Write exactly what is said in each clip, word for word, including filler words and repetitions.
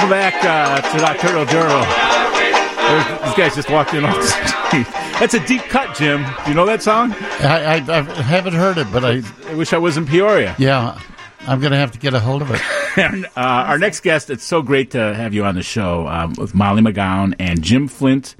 Welcome back uh, to Nocturnal Journal. There's, these guys just walked in off the street. That's a deep cut, Jim. Do you know that song? I, I, I haven't heard it, but I... I wish I was in Peoria. Yeah, I'm going to have to get a hold of it. and, uh, our next guest, it's so great to have you on the show, um, with Molly McGowan and Jim Flint,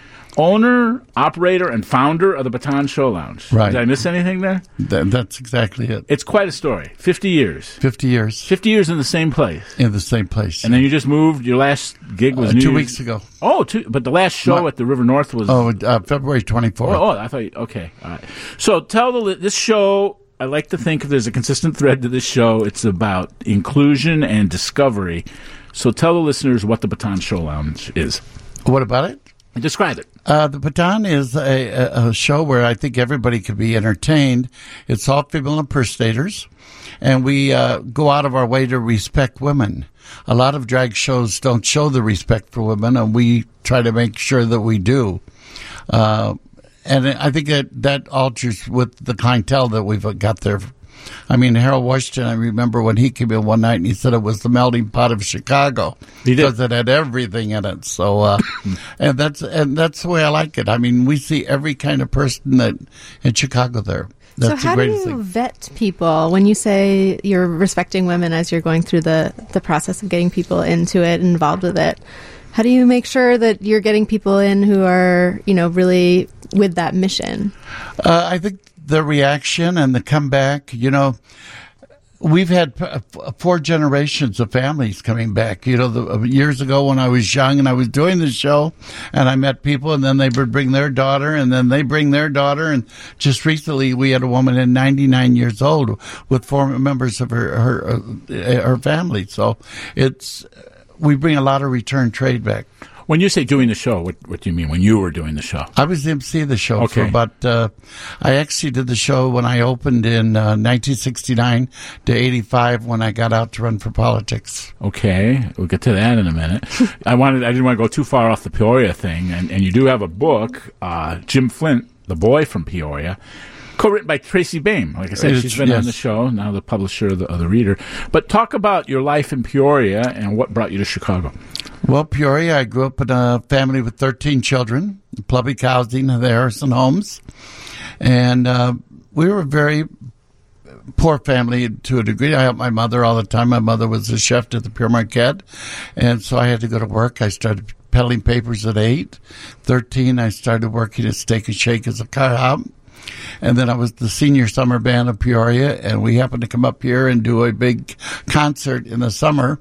owner, operator, and founder of the Baton Show Lounge. Right. Did I miss anything there? That, that's exactly it. It's quite a story. fifty years. fifty years. fifty years in the same place. In the same place. And then you just moved. Your last gig was uh, New two Year's- weeks ago. Oh, two, but the last show My- at the River North was... Oh, uh, February twenty-fourth. Oh, oh, I thought... You, okay, all right. So tell the... li- This show, I like to think if there's a consistent thread to this show, it's about inclusion and discovery. So tell the listeners what the Baton Show Lounge is. What about it? Describe it. Uh, the Baton is a, a, a show where I think everybody could be entertained. It's all female impersonators, and we uh, go out of our way to respect women. A lot of drag shows don't show the respect for women, and we try to make sure that we do. Uh, and I think that that alters with the clientele that we've got there. I mean, Harold Washington, I remember when he came in one night and he said it was the melting pot of Chicago. He did. Because it had everything in it. So, uh, and that's, and that's the way I like it. I mean, we see every kind of person that in Chicago there. That's so how the do greatest you thing. vet people when you say you're respecting women as you're going through the, the process of getting people into it and involved with it? How do you make sure that you're getting people in who are, you know, really with that mission? Uh, I think the reaction and the comeback, you know, we've had p- four generations of families coming back. You know, the, years ago when I was young and I was doing the show and I met people and then they would bring their daughter and then they bring their daughter. And just recently we had a woman in ninety-nine years old with four members of her, her, uh, her family. So it's, we bring a lot of return trade back. When you say doing the show, what, what do you mean when you were doing the show? I was the M C of the show Okay. for about, uh, I actually did the show when I opened in uh, nineteen sixty-nine to eighty-five when I got out to run for politics. Okay, we'll get to that in a minute. I wanted, I didn't want to go too far off the Peoria thing, and, and you do have a book, uh, Jim Flint, the boy from Peoria, co-written by Tracy Bain. Like I said, It's- she's been yes. on the show, now the publisher of the, of the Reader. But talk about your life in Peoria and what brought you to Chicago. Well, Peoria, I grew up in a family with thirteen children, public housing, the Harrison homes. And uh, we were a very poor family to a degree. I helped my mother all the time. My mother was a chef at the Pure Marquette. And so I had to go to work. I started peddling papers at eight. thirteen, I started working at Steak and Shake as a cop. And then I was the senior summer band of Peoria. And we happened to come up here and do a big concert in the summer.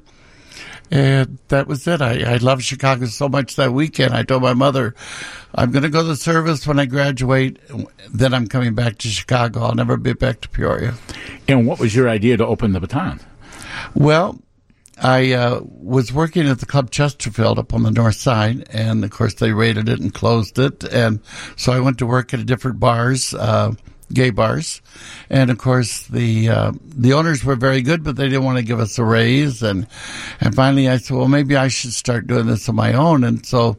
And that was it. I, I loved Chicago so much that weekend. I told my mother, I'm going to go to the service when I graduate. Then I'm coming back to Chicago. I'll never be back to Peoria. And what was your idea to open the Baton? Well, I uh, was working at the Club Chesterfield up on the north side. And, of course, they raided it and closed it. And so I went to work at different bars, uh, gay bars. And, of course, the uh, the owners were very good, but they didn't want to give us a raise. And and finally I said, well, maybe I should start doing this on my own. And so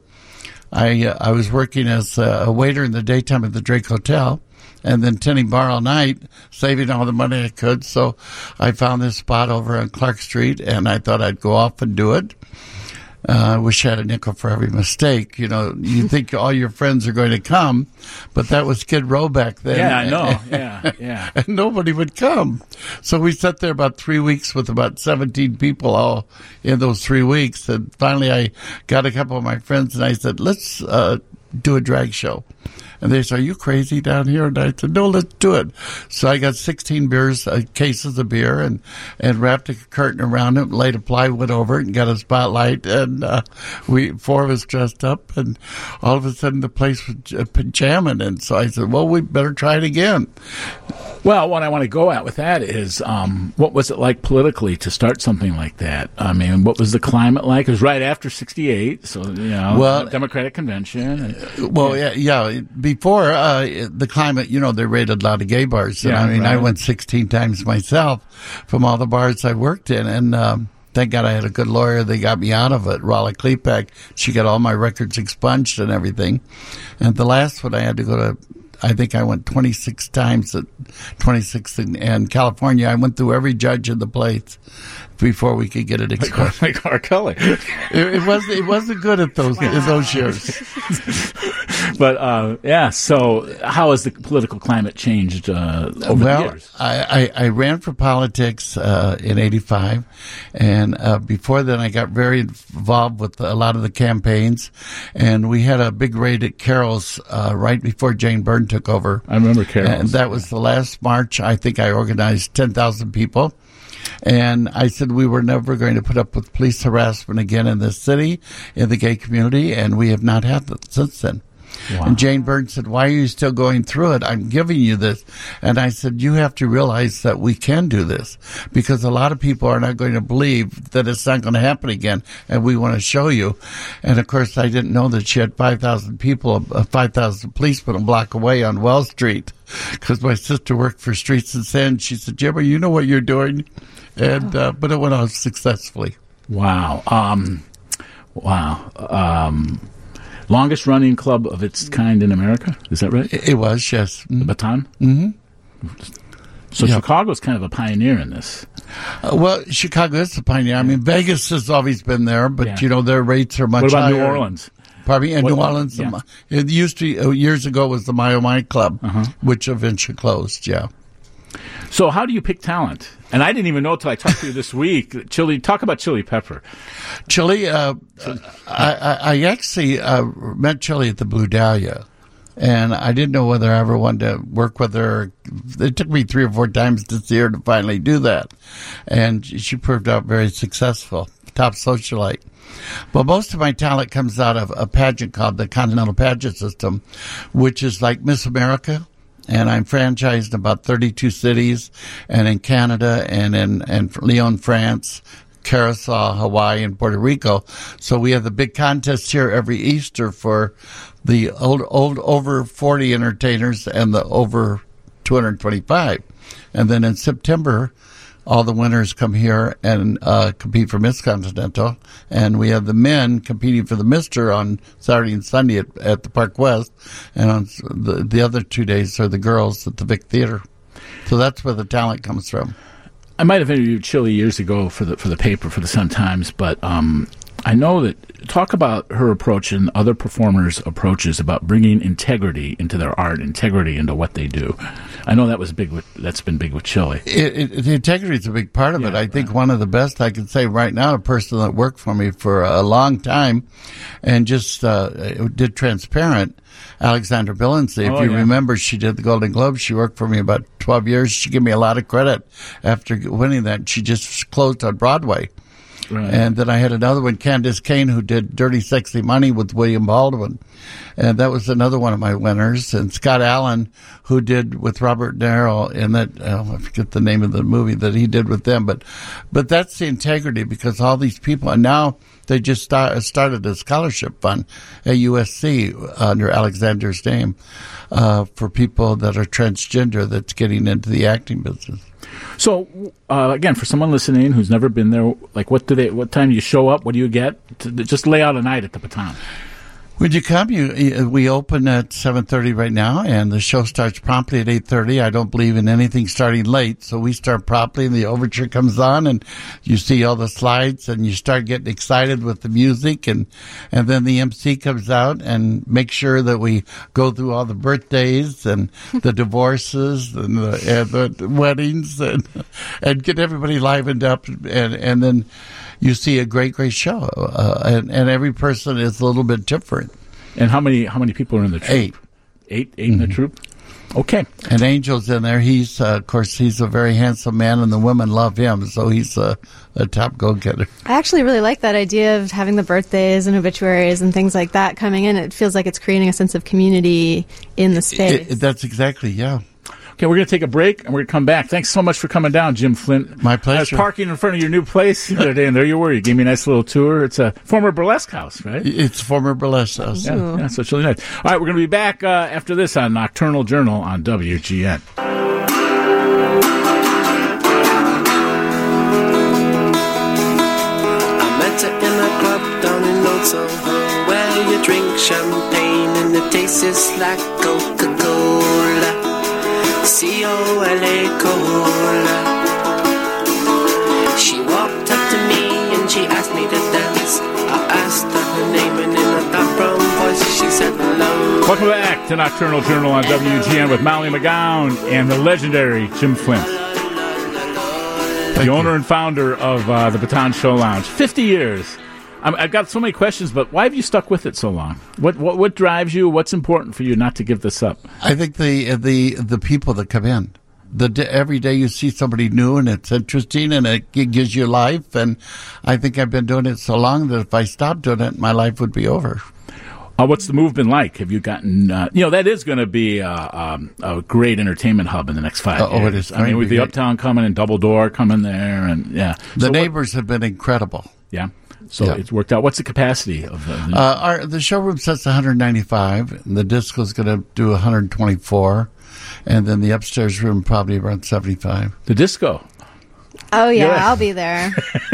I uh, I was working as a waiter in the daytime at the Drake Hotel and then tending bar all night, saving all the money I could. So I found this spot over on Clark Street, and I thought I'd go off and do it. Uh, I wish I had a nickel for every mistake. You know, you think all your friends are going to come, but that was Skid Row back then. Yeah, I know. Yeah, yeah. And nobody would come. So we sat there about three weeks with about seventeen people all in those three weeks. And finally I got a couple of my friends and I said, let's uh, do a drag show. And they said, are you crazy down here? And I said, no, let's do it. So I got sixteen beers, uh, cases of beer, and, and wrapped a curtain around it, laid a plywood over it, and got a spotlight. And uh, we four of us dressed up, and all of a sudden the place was j- jamming. And so I said, well, we better try it again. Well, what I want to go at with that is, um, what was it like politically to start something like that? I mean, what was the climate like? It was right after sixty-eight, so, you know, Well, Democratic convention. And, Well, yeah, yeah. Before uh, the climate, you know, they raided a lot of gay bars. And Yeah, I mean, I right. went sixteen times myself from all the bars I worked in. And um, thank God I had a good lawyer. They got me out of it. Raleigh Klepak. She got all my records expunged and everything. And the last one, I had to go to I think I went twenty-six times at twenty-six in, in California. I went through every judge in the place before we could get it expressed. Like, like R. Kelly. it, it was it wasn't good at those wow. in those years. But uh, yeah, so how has the political climate changed uh, over well, the years? I, I, I ran for politics uh, in eighty-five, and uh, before then I got very involved with a lot of the campaigns, and we had a big raid at Carroll's uh, right before Jane Byrne took over. I remember Carroll's. And that was the last march. I think I organized ten thousand people. And I said we were never going to put up with police harassment again in this city, in the gay community, and we have not had that since then. Wow. And Jane Byrne said, why are you still going through it? I'm giving you this. And I said, you have to realize that we can do this, because a lot of people are not going to believe that it's not going to happen again, and we want to show you. And, of course, I didn't know that she had five thousand people, uh, five thousand policemen a block away on Wells Street, because my sister worked for Streets and Sand. She said, Jimmy, you know what you're doing? And uh, but it went on successfully. Wow. Um, wow. Um Longest running club of its kind in America, is that right? It was, yes. Mm-hmm. The Baton? Mm-hmm. So yep. Chicago's kind of a pioneer in this. Uh, well, Chicago is a pioneer. I mean, Vegas has always been there, but, yeah. you know, their rates are much higher. What about higher. New Orleans? Pardon me? And what, New Orleans, yeah. it used to be, uh, years ago, was the My Oh My Club, uh-huh. which eventually closed, yeah. So how do you pick talent? And I didn't even know until I talked to you this week. Chili, talk about Chili Pepper. Chili, uh, I, I, I actually uh, met Chili at the Blue Dahlia, and I didn't know whether I ever wanted to work with her. It took me three or four times to see her to finally do that, and she proved out very successful, top socialite. But most of my talent comes out of a pageant called the Continental Pageant System, which is like Miss America. And I'm franchised in about thirty-two cities, and in Canada, and in and Lyon, France, Curacao, Hawaii, and Puerto Rico. So we have the big contest here every Easter for the old, old over forty entertainers and the over two hundred twenty-five. And then in September, all the winners come here and uh, compete for Miss Continental. And we have the men competing for the Mister on Saturday and Sunday at, at the Park West. And on the, the other two days are the girls at the Vic Theater. So that's where the talent comes from. I might have interviewed Chili years ago for the for the paper, for the Sun-Times, but um, I know that, talk about her approach and other performers' approaches about bringing integrity into their art, integrity into what they do. I know that was big with, that's been big with Chili. It, it, the integrity is a big part of yeah, it. I right. think one of the best I can say right now, a person that worked for me for a long time and just uh, did Transparent, Alexandra Billingsley. If oh, you yeah. remember, she did the Golden Globe. She worked for me about twelve years. She gave me a lot of credit after winning that. She just closed on Broadway. Right. And then I had another one, Candace Kane, who did Dirty Sexy Money with William Baldwin. And that was another one of my winners. And Scott Allen, who did with Robert De Niro in that, oh, I forget the name of the movie that he did with them. But but that's the integrity, because all these people, and now they just start, started a scholarship fund at U S C under Alexander's name uh, for people that are transgender that's getting into the acting business. So, uh, again, for someone listening who's never been there, like, what do they? What time do you show up? What do you get? To, just lay out a night at the Baton. When you come, you, we open at seven thirty right now, and the show starts promptly at eight thirty. I don't believe in anything starting late, so we start promptly, and the overture comes on, and you see all the slides, and you start getting excited with the music, and, and then the M C comes out and makes sure that we go through all the birthdays and the divorces and the, and the weddings and, and get everybody livened up, and, and then you see a great, great show, uh, and, and every person is a little bit different. And how many how many people are in the troupe? Eight. Eight, eight mm-hmm. in the troupe? Okay. And Angel's in there. He's, uh, of course, he's a very handsome man, and the women love him, so he's a, a top go-getter. I actually really like that idea of having the birthdays and obituaries and things like that coming in. It feels like it's creating a sense of community in the space. It, it, that's exactly, yeah. Okay, we're going to take a break, and we're going to come back. Thanks so much for coming down, Jim Flint. My pleasure. I was parking in front of your new place the other day, and there you were. You gave me a nice little tour. It's a former burlesque house, right? It's a former burlesque house. Yeah, yeah, so it's really nice. All right, we're going to be back uh, after this on Nocturnal Journal on W G N. I met her in a club down in Old Soho, where you drink champagne and it tastes like Coca-Cola. C O L A Cola. She walked up to me and she asked me to dance. I asked her her name and in a dark brown voice she said hello. Welcome back to Nocturnal Journal on W G N with Molly McGowan and the legendary Jim Flint, the owner and founder of uh, the Baton Show Lounge. fifty years. I'm, I've got so many questions, but why have you stuck with it so long? What what, what drives you? What's important for you not to give this up? I think the the the people that come in. The d- every day you see somebody new and it's interesting and it g- gives you life. And I think I've been doing it so long that if I stopped doing it, my life would be over. Uh, what's the move been like? Have you gotten, uh, you know, that is going to be uh, um, a great entertainment hub in the next five Uh, years. oh, it is I mean, going with to the be Uptown coming and Double Door coming there, and yeah. The So what- neighbors have been incredible. yeah. So Yeah. it's worked out. What's the capacity of the? the Uh, our, the showroom sets one hundred ninety-five. And the disco is going to do one hundred twenty-four. And then the upstairs room probably around seventy-five. the disco. Oh yeah, Yeah. I'll be there.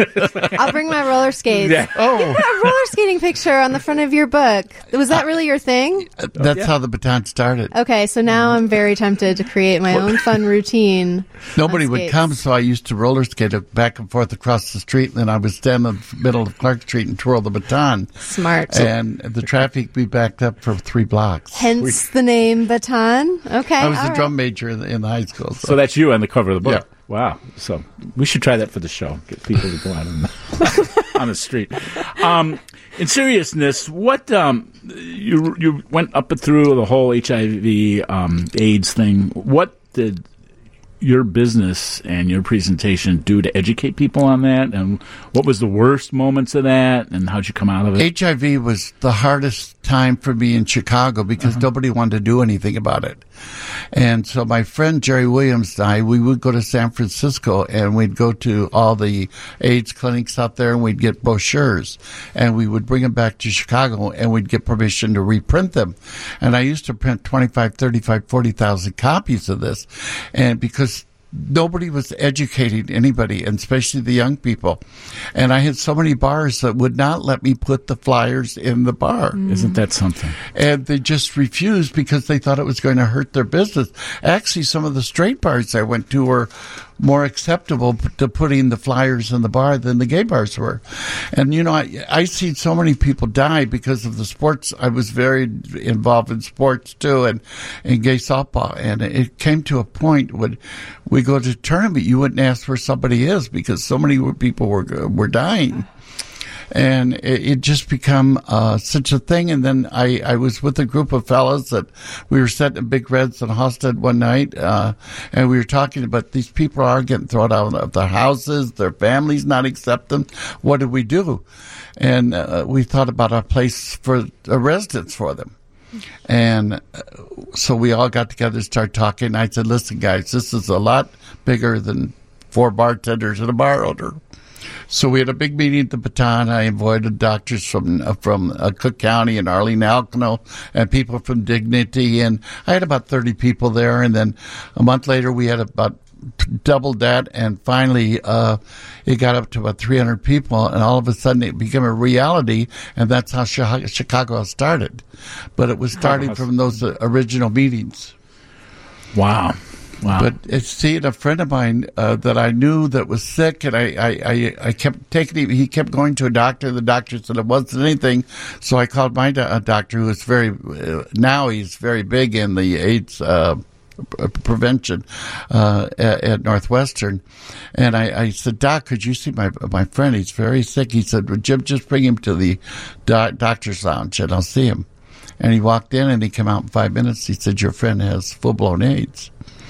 I'll bring my roller skates. Yeah. Oh, You put a roller skating picture on the front of your book. Was that really your thing? that's yeah. how the Baton started. Okay, so now I'm very tempted to create my own fun routine. Nobody on would skates. come, so I used to roller skate back and forth across the street, and then I would stand in the middle of Clark Street and twirl the baton. Smart. And the traffic be backed up for three blocks. Hence the name Baton. Okay. I was all a right. drum major in, in high school. So, So that's you on the cover of the book. Yeah. Wow. So we should try that for the show. Get people to go out on the, on the street. Um, in seriousness, what um, you you went up and through the whole H I V um, AIDS thing. What did your business and your presentation do to educate people on that? And what was the worst moments of that? And how'd you come out of it? H I V was the hardest time for me in Chicago because nobody wanted to do anything about it. And so my friend Jerry Williams and I, we would go to San Francisco and we'd go to all the AIDS clinics out there and we'd get brochures and we would bring them back to Chicago and we'd get permission to reprint them. And I used to print twenty-five, thirty-five, forty thousand copies of this. And because nobody was educating anybody, and especially the young people. And I had so many bars that would not let me put the flyers in the bar. Isn't that something? And they just refused because they thought it was going to hurt their business. Actually, some of the straight bars I went to were more acceptable to putting the flyers in the bar than the gay bars were. And, you know, I, I seen so many people die because of the sports. I was very involved in sports, too, and, and gay softball. And it came to a point when we go to a tournament, you wouldn't ask where somebody is because so many people were were dying. And it, it just become uh, such a thing. And then I, I was with a group of fellas that we were sitting in Big Reds in Halstead one night, uh, and we were talking about these people are getting thrown out of their houses, their families not accept them. What do we do? And uh, we thought about a place for a residence for them. And uh, so we all got together and started talking. I said, listen, guys, this is a lot bigger than four bartenders and a bar owner. So we had a big meeting at the Baton. I invited doctors from uh, from uh, Cook County and Arlene Alcano and people from Dignity. And I had about thirty people there. And then a month later, we had about doubled that. And finally, uh, it got up to about three hundred people. And all of a sudden, it became a reality. And that's how Chi- Chicago started. But it was starting from those uh, original meetings. Wow. Wow. But it's seeing a friend of mine uh, that I knew that was sick, and I, I, I, I kept taking him. He kept going to a doctor. The doctor said it wasn't anything. So I called my do- doctor, who is very uh, now he's very big in the AIDS uh, p- prevention uh, at, at Northwestern. And I, I said, Doc, could you see my my friend? He's very sick. He said, well, Jim, just bring him to the doc- doctor's lounge, and I'll see him. And he walked in, and he came out in five minutes. He said, your friend has full blown AIDS.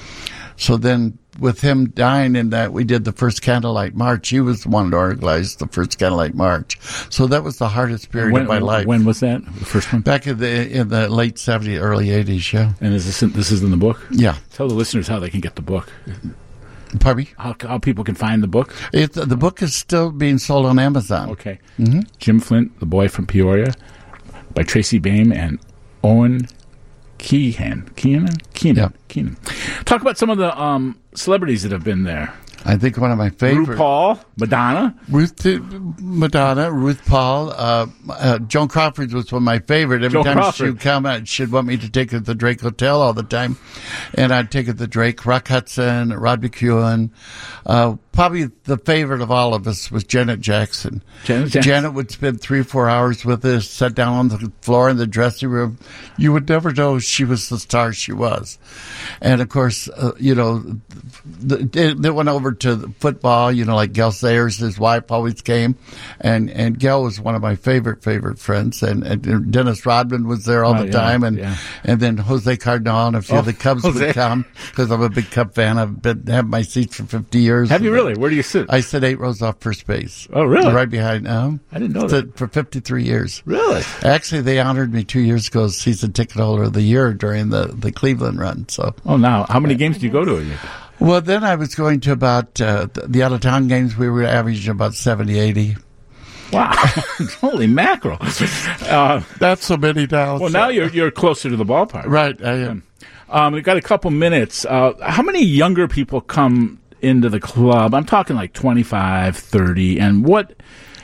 So then with him dying in that, we did the first Candlelight March. He was the one that organized the first Candlelight March. So that was the hardest period when, of my life. When was that? The first one? Back in the in the late seventies, early eighties, yeah. And is this in, this is in the book? Yeah. Tell the listeners how they can get the book. Pardon me? How, how people can find the book. It, the book is still being sold on Amazon. Okay. Mm-hmm. Jim Flint, The Boy from Peoria, by Tracy Baim and Owen Keehan. Keenan? Keenan. Yeah. Keenan. Talk about some of the um, celebrities that have been there. I think one of my favorite. RuPaul, Madonna. Ruth, Madonna, Ruth Paul, uh, uh, Joan Crawford was one of my favorite. Every Joan time Crawford. she'd come out, she'd want me to take her to the Drake Hotel all the time. And I'd take her to the Drake, Rock Hudson, Rod McEwen. Uh, probably the favorite of all of us was Janet Jackson. Janet Jackson. Janet would spend three or four hours with us, sat down on the floor in the dressing room. You would never know she was the star she was. And of course, uh, you know, they, they went over to the football, you know, like Gail Sayers, his wife always came. And, and Gail was one of my favorite, favorite friends. And, and Dennis Rodman was there all Oh, the yeah, time. And, yeah. and then Jose Cardinal and a few Oh, of the Cubs Jose. would come because I'm a big Cub fan. I've been, have my seats for fifty years. Have you And really? Where do you sit? I sit eight rows off first base. Oh, really? Right behind um I didn't know the- that. For fifty-three years. Really? Actually, they honored me two years ago as season ticket holder of the year during the, the Cleveland run. So, Oh, now, how many games do you go to a year? well, then I was going to about uh, the, the out of town games. We were averaging about seventy, eighty. Wow. Holy mackerel. Uh, That's so many now. well, now you're you're closer to the ballpark. right. I am. Um, we've got a couple minutes. Uh, how many younger people come into the club? I'm talking like twenty-five, thirty, and what,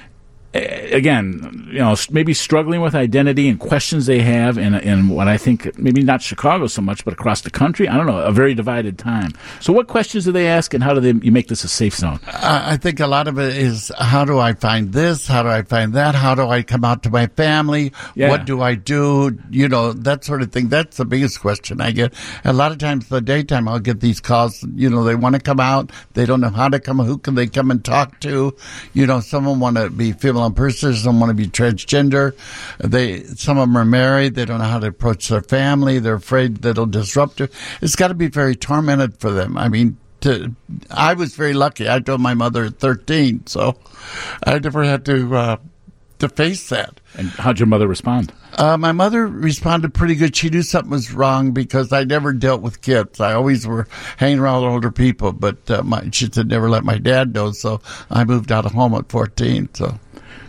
eh, again, you know, s- maybe struggling with identity and questions they have in, in what I think, maybe not Chicago so much, but across the country. I don't know, a very divided time. So what questions do they ask, and how do they you make this a safe zone? I I think a lot of it is how do I find this? How do I find that? How do I come out to my family? Yeah. What do I do? You know, that sort of thing. That's the biggest question I get. A lot of times, the daytime, I'll get these calls. You know, they want to come out. They don't know how to come. Who can they come and talk to? You know, some of them want to be female impersonators. Some want to be transgender. They, some of them are married. They don't know how to approach their family. They're afraid that it'll disrupt it. It's got to be very tormented for them. I mean, to, I was very lucky. I told my mother at thirteen, so I never had to uh, to face that. And how'd your mother respond? Uh, my mother responded pretty good. She knew something was wrong because I never dealt with kids. I always were hanging around older people, but uh, my, she said never let my dad know. So I moved out of home at fourteen. So.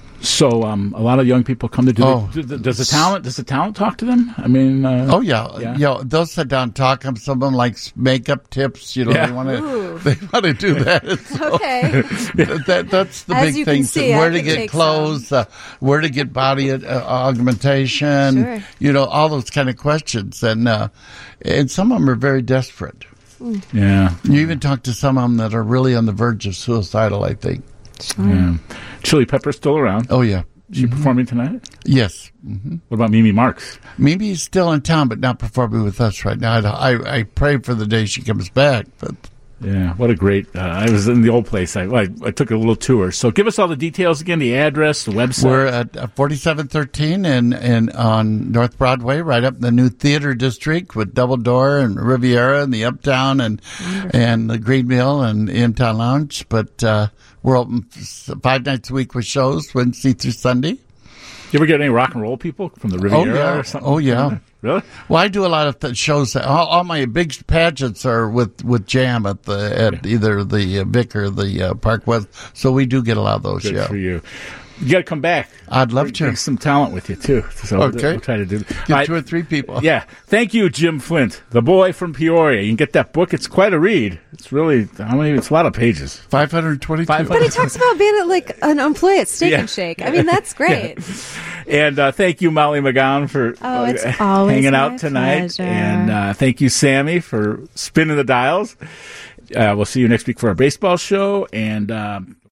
So um, a lot of young people come to do. Oh. The, do- does the talent? Does the talent talk to them? I mean, uh, Oh yeah, Yeah. yeah. They'll sit down, and talk. Some of them like makeup tips. You know, Yeah. they want to. Ooh. They want to do that. So Okay. that, that's the As big you can things. see, I where to can get take clothes, uh, where to get body uh, augmentation. Sure. You know, all those kind of questions, and uh, and some of them are very desperate. yeah, You even talk to some of them that are really on the verge of suicidal. I think. yeah. Chili Pepper's still around. Oh yeah. Is she performing tonight? Yes. Mm-hmm. What about Mimi Marks? Maybe he's still in town, but not performing with us right now. I, I, I pray for the day she comes back, but. Yeah, what a great! Uh, I was in the old place. I, I I took a little tour. So give us all the details again: the address, the website. We're at uh, forty-seven thirteen and and on North Broadway, right up in the new theater district with Double Door and Riviera and the Uptown and and the Green Mill and In-Town Lounge. But uh, we're open five nights a week with shows, Wednesday through Sunday. you ever get any rock and roll people from the Riviera Oh, yeah. or something? Oh, yeah. Really? Well, I do a lot of th- shows. That, all, all my big pageants are with, with Jam at the at either the uh, Vic or the uh, Park West. So we do get a lot of those. Good yeah, for you. You got to come back. I'd love Bring- to. bring some talent with you too. So we'll- Okay. we'll try to do. Get All right. two or three people. Yeah. Thank you, Jim Flint, the boy from Peoria. You can get that book. It's quite a read. It's really how many? It's a lot of pages. Five hundred twenty-two. Five But he talks about being like an employee at Steak Yeah. and Shake. I mean, that's great. And uh, thank you, Molly McGowan, for Oh, it's uh, always hanging my out tonight. pleasure. And uh, thank you, Sammy, for spinning the dials. Uh, we'll see you next week for our baseball show. And um,